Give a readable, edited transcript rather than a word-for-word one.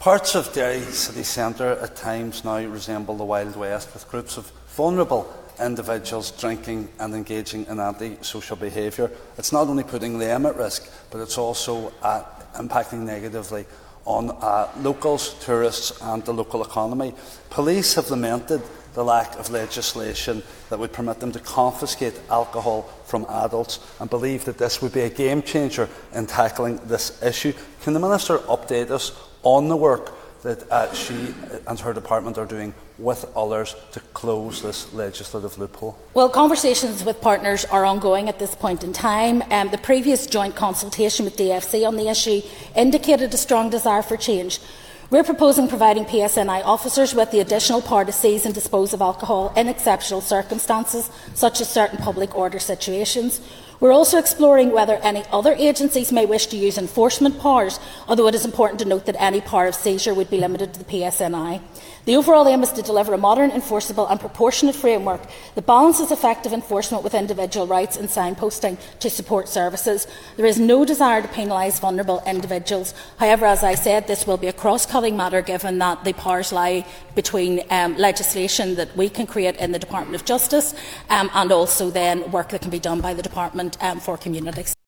Parts of Derry city centre at times now resemble the Wild West, with groups of vulnerable individuals drinking and engaging in anti-social behaviour. It's not only putting them at risk, but it's also impacting negatively on locals, tourists and the local economy. Police have lamented the lack of legislation that would permit them to confiscate alcohol from adults and believe that this would be a game changer in tackling this issue. Can the Minister update us on the work that she and her department are doing with others to close this legislative loophole? Well, conversations with partners are ongoing at this point in time. The previous joint consultation with DFC on the issue indicated a strong desire for change. We're proposing providing PSNI officers with the additional power to seize and dispose of alcohol in exceptional circumstances, such as certain public order situations. We're also exploring whether any other agencies may wish to use enforcement powers, although it is important to note that any power of seizure would be limited to the PSNI. The overall aim is to deliver a modern, enforceable and proportionate framework that balances effective enforcement with individual rights and signposting to support services. There is no desire to penalise vulnerable individuals. However, as I said, this will be a cross-cutting matter, given that the powers lie between legislation that we can create in the Department of Justice and also then work that can be done by the Department for Communities.